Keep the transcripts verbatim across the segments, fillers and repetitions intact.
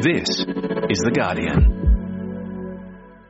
This is The Guardian.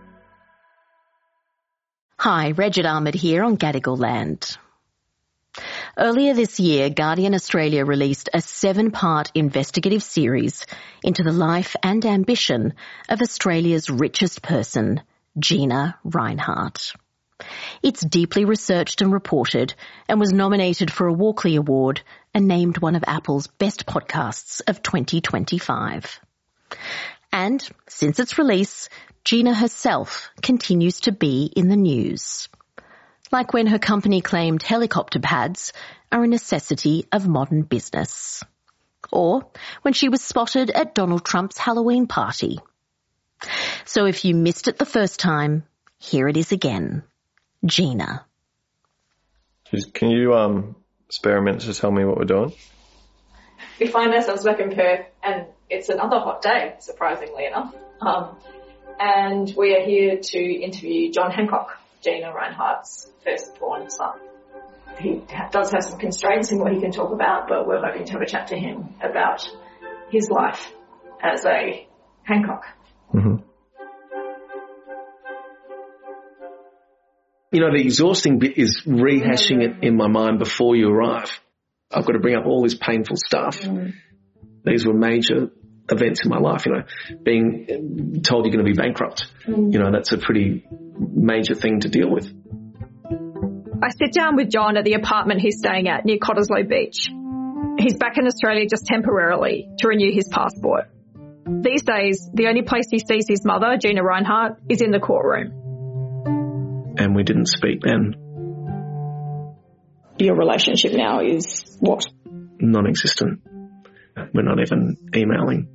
Hi, Regid Ahmed here on Gadigal Land. Earlier this year, Guardian Australia released a seven-part investigative series into the life and ambition of Australia's richest person, Gina Rinehart. It's deeply researched and reported and was nominated for a Walkley Award and named one of Apple's best podcasts of twenty twenty-five. And since its release, Gina herself continues to be in the news. Like when her company claimed helicopter pads are a necessity of modern business. Or when she was spotted at Donald Trump's Halloween party. So if you missed it the first time, here it is again. Gina. Can you um, spare a minute to tell me what we're doing? We find ourselves back in Perth and it's another hot day, surprisingly enough. Um, and we are here to interview John Hancock, Gina Rinehart's firstborn son. He does have some constraints in what he can talk about, but we're hoping to have a chat to him about his life as a Hancock. Mm-hmm. You know, the exhausting bit is rehashing it in my mind before you arrive. I've got to bring up all this painful stuff. Mm. These were major events in my life, you know, being told you're going to be bankrupt. Mm. You know, that's a pretty major thing to deal with. I sit down with John at the apartment he's staying at near Cottesloe Beach. He's back in Australia just temporarily to renew his passport. These days, the only place he sees his mother, Gina Rinehart, is in the courtroom. And we didn't speak then. Your relationship now is what? Non-existent. We're not even emailing.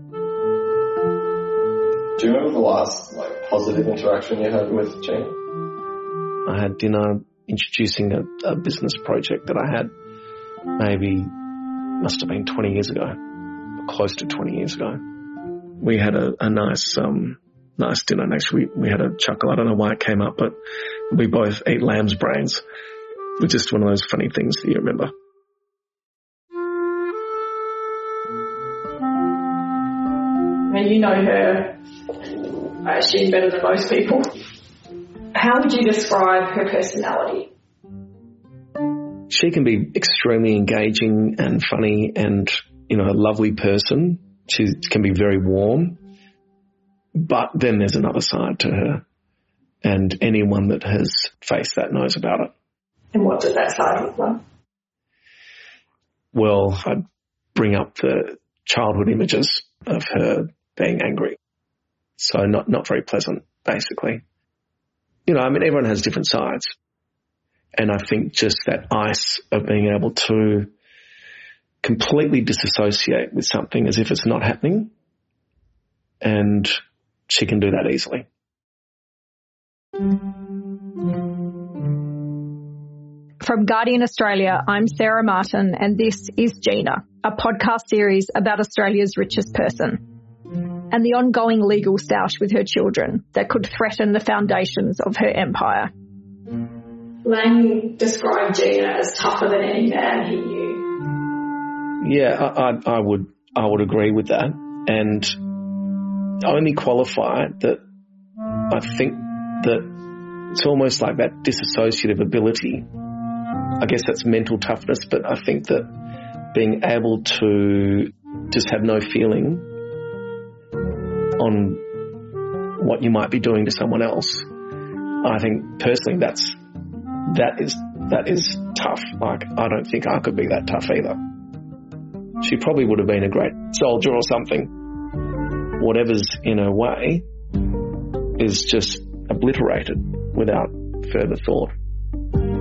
Do you remember the last like positive interaction you had with Gina? I had dinner introducing a, a business project that I had maybe, must have been twenty years ago, or close to twenty years ago. We had a, a nice um, nice dinner, and actually we, we had a chuckle. I don't know why it came up, but we both ate lamb's brains. It was just one of those funny things that you remember. Now you know her, I assume, better than most people. How would you describe her personality? She can be extremely engaging and funny and, you know, a lovely person. She can be very warm. But then there's another side to her. And anyone that has faced that knows about it. And what does that side look like? Well, I'd bring up the childhood images of her being angry. So not, not very pleasant, basically. You know, I mean, everyone has different sides. And I think just that ice of being able to completely disassociate with something as if it's not happening. And she can do that easily. From Guardian Australia, I'm Sarah Martin, and this is Gina, a podcast series about Australia's richest person and the ongoing legal stoush with her children that could threaten the foundations of her empire. Lang described Gina as tougher than any man he knew. Yeah, I, I, I would I would agree with that, and only qualify that I think that it's almost like that dissociative ability. I guess that's mental toughness, but I think that being able to just have no feeling on what you might be doing to someone else, I think personally that's that is that is tough. Like, I don't think I could be that tough either. She probably would have been a great soldier or something. Whatever's in her way is just obliterated without further thought.